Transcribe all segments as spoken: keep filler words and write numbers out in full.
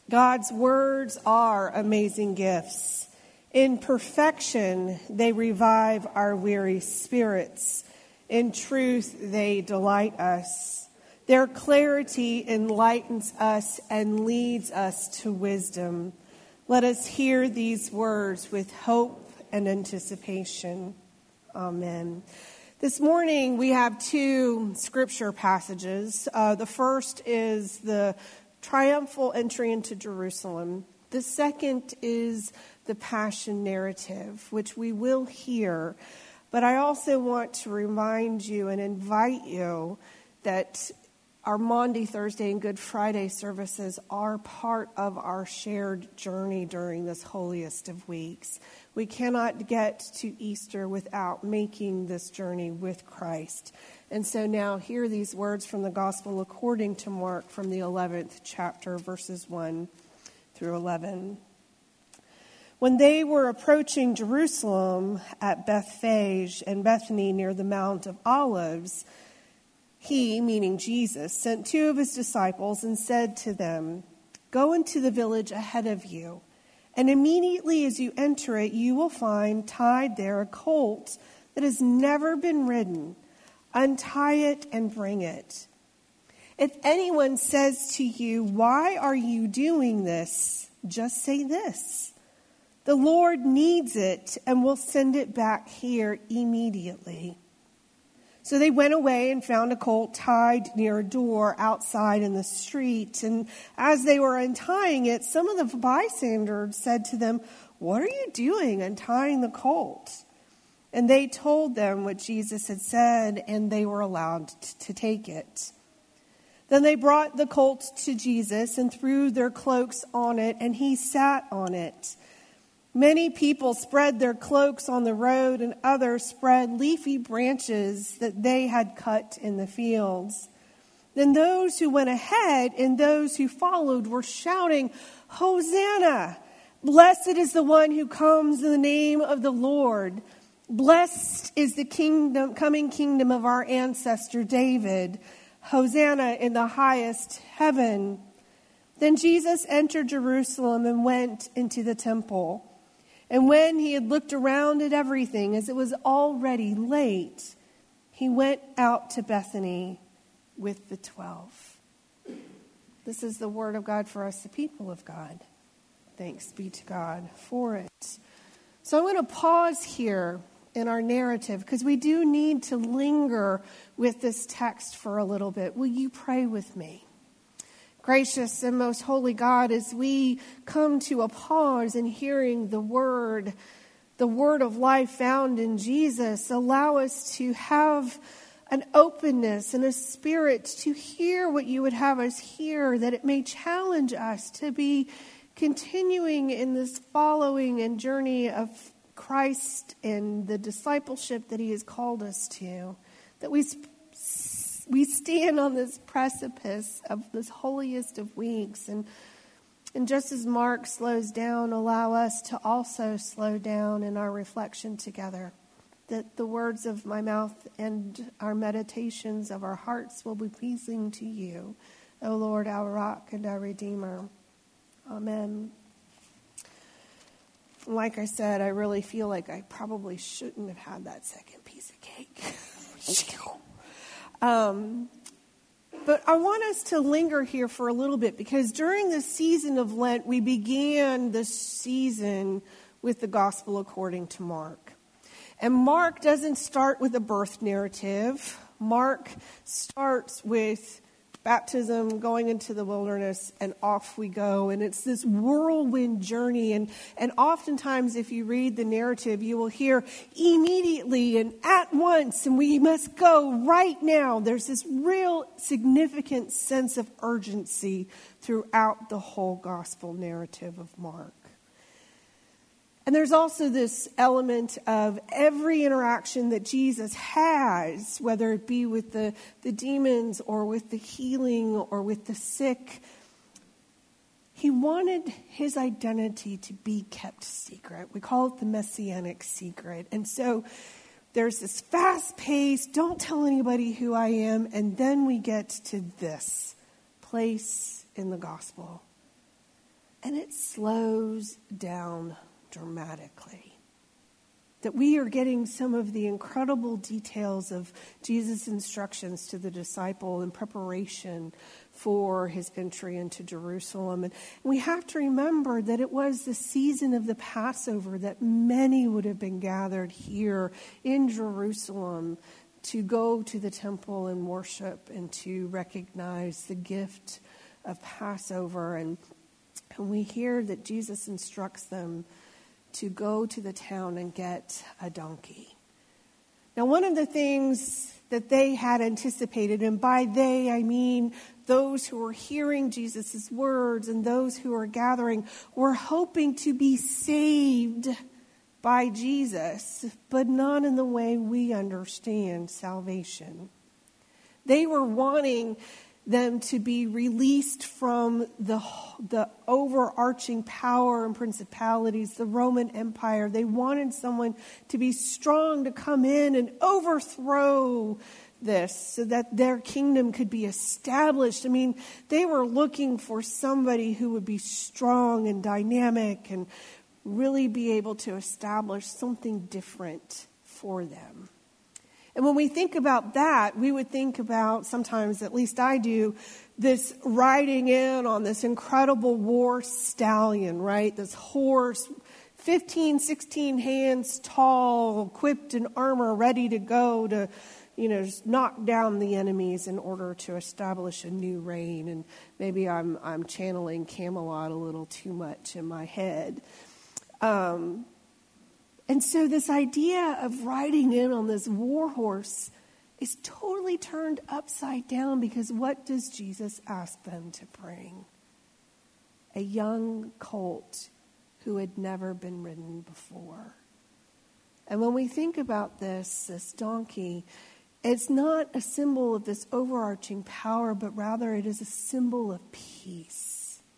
God's words are amazing gifts. In perfection, they revive our weary spirits. In truth, they delight us. Their clarity enlightens us and leads us to wisdom. Let us hear these words with hope and anticipation. Amen. This morning, we have two scripture passages. Uh, the first is the triumphal entry into Jerusalem. The second is the Passion narrative, which we will hear. But I also want to remind you and invite you that our Maundy, Thursday, and Good Friday services are part of our shared journey during this holiest of weeks. We cannot get to Easter without making this journey with Christ. And so now hear these words from the Gospel according to Mark from the eleventh chapter, verses one through eleven. When they were approaching Jerusalem at Bethphage and Bethany near the Mount of Olives, he, meaning Jesus, sent two of his disciples and said to them, "Go into the village ahead of you, and immediately as you enter it, you will find tied there a colt that has never been ridden. Untie it and bring it. If anyone says to you, 'Why are you doing this?' just say this: 'The Lord needs it and will send it back here immediately.'" So they went away and found a colt tied near a door outside in the street. And as they were untying it, some of the bystanders said to them, "What are you doing untying the colt?" And they told them what Jesus had said, and they were allowed to take it. Then they brought the colt to Jesus and threw their cloaks on it, and he sat on it. Many people spread their cloaks on the road, and others spread leafy branches that they had cut in the fields. Then those who went ahead and those who followed were shouting, "Hosanna! Blessed is the one who comes in the name of the Lord. Blessed is the kingdom, coming kingdom of our ancestor David. Hosanna in the highest heaven." Then Jesus entered Jerusalem and went into the temple. And when he had looked around at everything, as it was already late, he went out to Bethany with the twelve. This is the word of God for us, the people of God. Thanks be to God for it. So I'm going to pause here in our narrative because we do need to linger with this text for a little bit. Will you pray with me? Gracious and most holy God, as we come to a pause in hearing the word, the word of life found in Jesus, allow us to have an openness and a spirit to hear what you would have us hear, that it may challenge us to be continuing in this following and journey of Christ and the discipleship that he has called us to, that we We stand on this precipice of this holiest of weeks. And, and just as Mark slows down, allow us to also slow down in our reflection together. That the words of my mouth and our meditations of our hearts will be pleasing to you, O Lord, our rock and our Redeemer. Amen. Like I said, I really feel like I probably shouldn't have had that second piece of cake. Um, but I want us to linger here for a little bit because during the season of Lent, we began this season with the Gospel according to Mark. And Mark doesn't start with a birth narrative. Mark starts with baptism, going into the wilderness, and off we go. And it's this whirlwind journey. And, and oftentimes, if you read the narrative, you will hear immediately and at once, and we must go right now. There's this real significant sense of urgency throughout the whole gospel narrative of Mark. And there's also this element of every interaction that Jesus has, whether it be with the, the demons or with the healing or with the sick, he wanted his identity to be kept secret. We call it the messianic secret. And so there's this fast pace, don't tell anybody who I am, and then we get to this place in the gospel. And it slows down dramatically. That we are getting some of the incredible details of Jesus' instructions to the disciple in preparation for his entry into Jerusalem. And we have to remember that it was the season of the Passover that many would have been gathered here in Jerusalem to go to the temple and worship and to recognize the gift of Passover. And, and we hear that Jesus instructs them to go to the town and get a donkey. Now, one of the things that they had anticipated, and by they I mean those who were hearing Jesus' words and those who were gathering, were hoping to be saved by Jesus, but not in the way we understand salvation. They were wanting them to be released from the, the overarching power and principalities, the Roman Empire. They wanted someone to be strong to come in and overthrow this so that their kingdom could be established. I mean, they were looking for somebody who would be strong and dynamic and really be able to establish something different for them. And when we think about that, we would think about, sometimes, at least I do, this riding in on this incredible war stallion, right? This horse, fifteen, sixteen hands tall, equipped in armor, ready to go to, you know, just knock down the enemies in order to establish a new reign. And maybe I'm I'm channeling Camelot a little too much in my head. Um And so this idea of riding in on this war horse is totally turned upside down, because what does Jesus ask them to bring? A young colt who had never been ridden before. And when we think about this, this donkey, it's not a symbol of this overarching power, but rather it is a symbol of peace.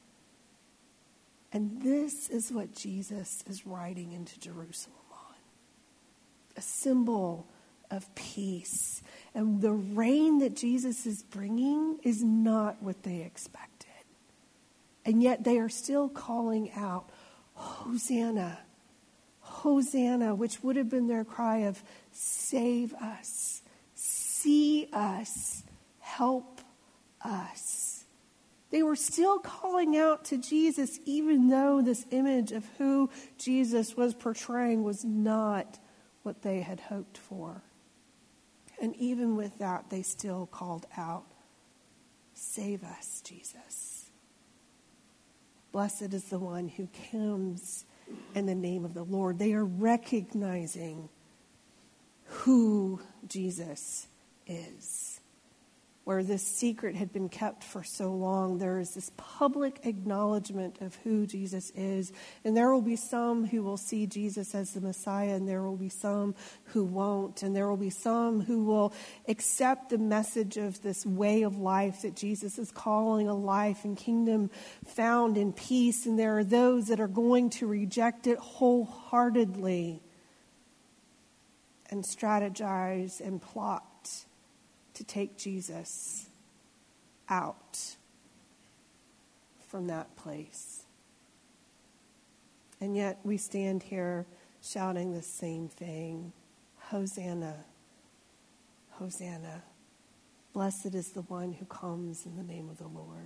And this is what Jesus is riding into Jerusalem. A symbol of peace. And the reign that Jesus is bringing is not what they expected. And yet they are still calling out, Hosanna, Hosanna, which would have been their cry of, save us, see us, help us. They were still calling out to Jesus, even though this image of who Jesus was portraying was not what they had hoped for. And even with that, they still called out, save us, Jesus. Blessed is the one who comes in the name of the Lord. They are recognizing who Jesus is. Where this secret had been kept for so long, there is this public acknowledgement of who Jesus is. And there will be some who will see Jesus as the Messiah, and there will be some who won't. And there will be some who will accept the message of this way of life that Jesus is calling a life and kingdom found in peace. And there are those that are going to reject it wholeheartedly and strategize and plot to take Jesus out from that place. And yet we stand here shouting the same thing. Hosanna, Hosanna. Blessed is the one who comes in the name of the Lord.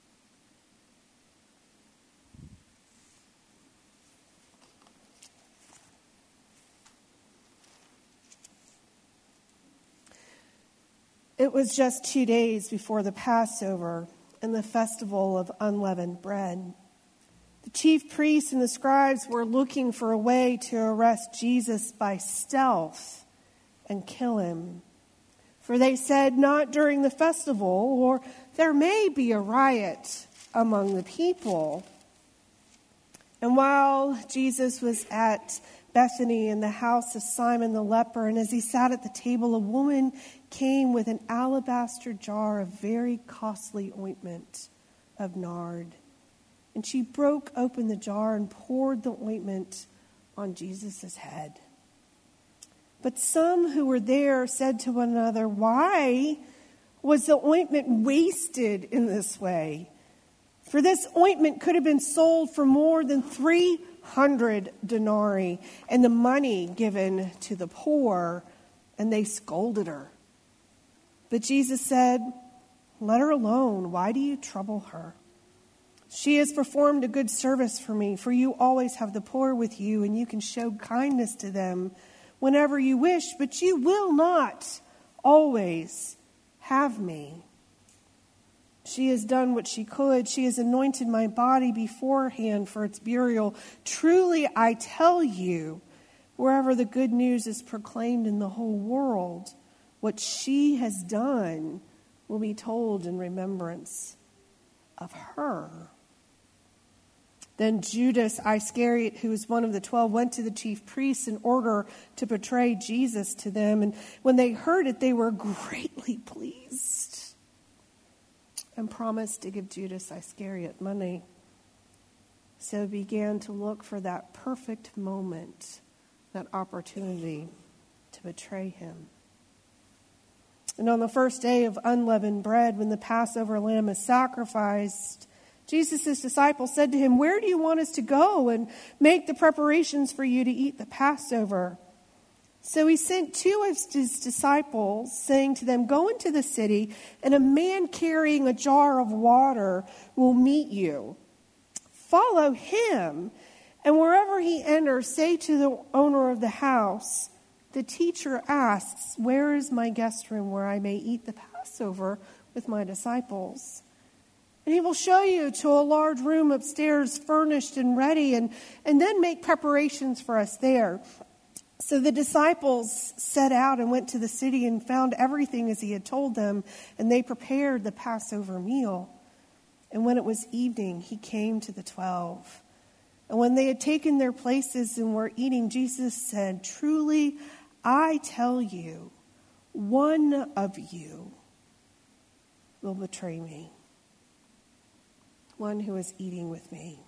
It was just two days before the Passover and the festival of unleavened bread. The chief priests and the scribes were looking for a way to arrest Jesus by stealth and kill him. For they said, not during the festival, or there may be a riot among the people. And while Jesus was at Bethany in the house of Simon the leper, and as he sat at the table, a woman came with an alabaster jar of very costly ointment of nard. And she broke open the jar and poured the ointment on Jesus' head. But some who were there said to one another, why was the ointment wasted in this way? For this ointment could have been sold for more than three hundred denarii, and the money given to the poor. And they scolded her. But Jesus said, "Let her alone. Why do you trouble her? She has performed a good service for me, for you always have the poor with you, and you can show kindness to them whenever you wish, but you will not always have me. She has done what she could. She has anointed my body beforehand for its burial. Truly, I tell you, wherever the good news is proclaimed in the whole world, what she has done will be told in remembrance of her." Then Judas Iscariot, who was one of the twelve, went to the chief priests in order to betray Jesus to them. And when they heard it, they were greatly pleased and promised to give Judas Iscariot money. So began to look for that perfect moment, that opportunity to betray him. And on the first day of unleavened bread, when the Passover lamb is sacrificed, Jesus' disciples said to him, "Where do you want us to go and make the preparations for you to eat the Passover?" So he sent two of his disciples, saying to them, "Go into the city, and a man carrying a jar of water will meet you. Follow him, and wherever he enters, say to the owner of the house, 'The teacher asks, where is my guest room where I may eat the Passover with my disciples?' And he will show you to a large room upstairs, furnished and ready, and, and then make preparations for us there." So the disciples set out and went to the city and found everything as he had told them, and they prepared the Passover meal. And when it was evening, he came to the twelve. And when they had taken their places and were eating, Jesus said, "Truly, I tell you, one of you will betray me." One who is eating with me.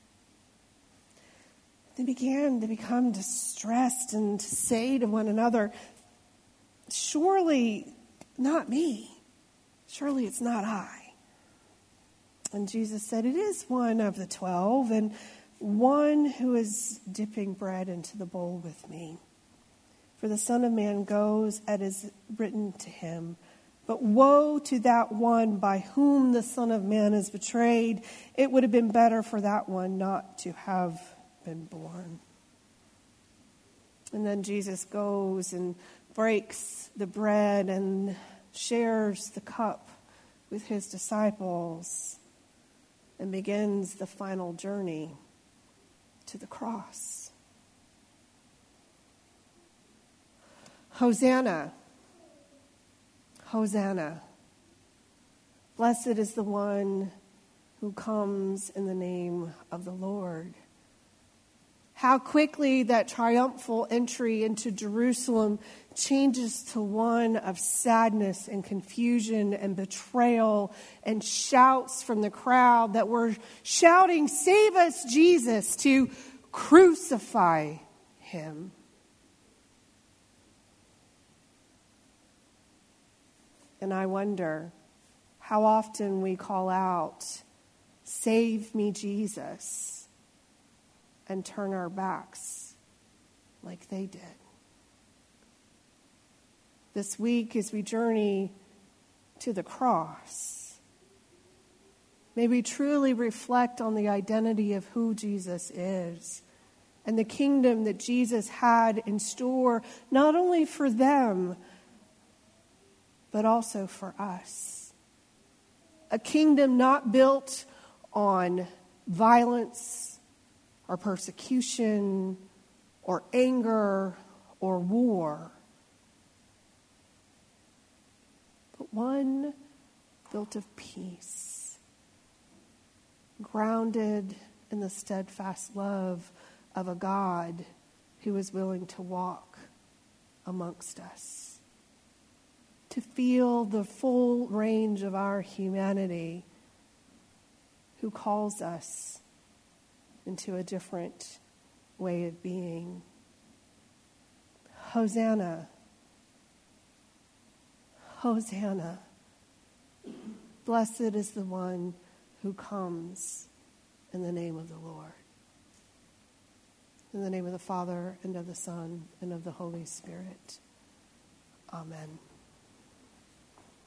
They began to become distressed and to say to one another, "Surely not me. Surely it's not I." And Jesus said, "It is one of the twelve, and one who is dipping bread into the bowl with me. For the Son of Man goes as is written to him. But woe to that one by whom the Son of Man is betrayed. It would have been better for that one not to have been born." And then Jesus goes and breaks the bread and shares the cup with his disciples and begins the final journey to the cross. Hosanna. Hosanna. Blessed is the one who comes in the name of the Lord. How quickly that triumphal entry into Jerusalem changes to one of sadness and confusion and betrayal and shouts from the crowd that were shouting, "Save us, Jesus," to "Crucify him." And I wonder how often we call out, "Save me, Jesus," and turn our backs like they did. This week, as we journey to the cross, may we truly reflect on the identity of who Jesus is and the kingdom that Jesus had in store, not only for them, but also for us. A kingdom not built on violence or persecution or anger or war, but one built of peace, grounded in the steadfast love of a God who is willing to walk amongst us, to feel the full range of our humanity, who calls us into a different way of being. Hosanna. Hosanna. Blessed is the one who comes in the name of the Lord. In the name of the Father, and of the Son, and of the Holy Spirit. Amen.